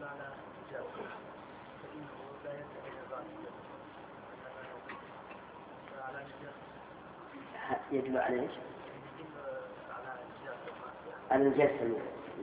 يدل على ايش؟ على الجسم.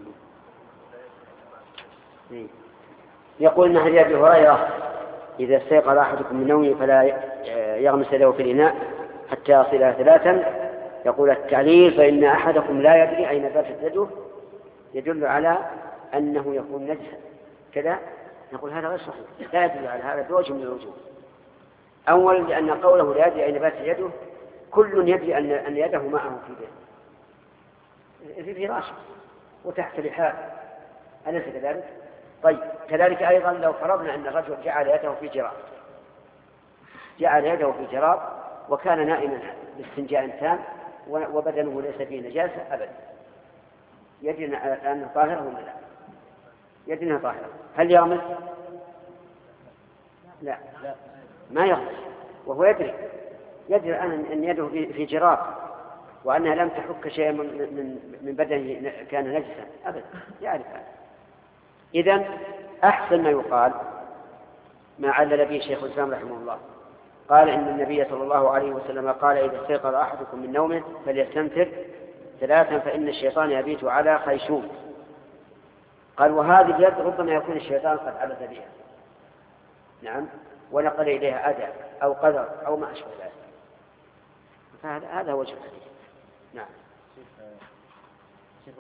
يقول إن حديث أبي هريرة إذا استيقظ أحدكم من نومه فلا يغمس يده في الإناء حتى يصلها ثلاثا، يقول التعليل فإن أحدكم لا يدري أين باتت يده يدل على أنه يكون نجسا كذا. نقول هذا غير صحيح، لا يدل على هذا بوجه من الوجوه. أولا لأن قوله لا يدري أين باتت يده كل يدري أن يده معه في فراشه وتحت لحاف، أليس كذلك؟ طيب كذلك أيضا لو فرضنا أن الرجل جعل يده في جراب وكان نائما باستنجاء تام وبدنه ليس فيه نجاسة أبدا، يدري أنه طاهر ولا لا؟ يدري أنه طاهر. هل يغمس؟ لا ما يغمس، وهو يدري أن يده في جراب وأنها لم تحك شيئا من بدنه كان نجسا أبدا، يعرف هذا. إذن أحسن ما يقال ما علل به شيخ الإسلام رحمه الله، قال إن النبي صلى الله عليه وسلم قال إذا استيقظ أحدكم من نومه فليستنثر ثلاثا فإن الشيطان يبيت على خيشوم. قال وهذه اليد ربما يكون الشيطان قد عبث بها، نعم، ونقل إليها أذى أو قدر أو ما أشبه ذلك، فهذا هو وجه الحديث. نعم.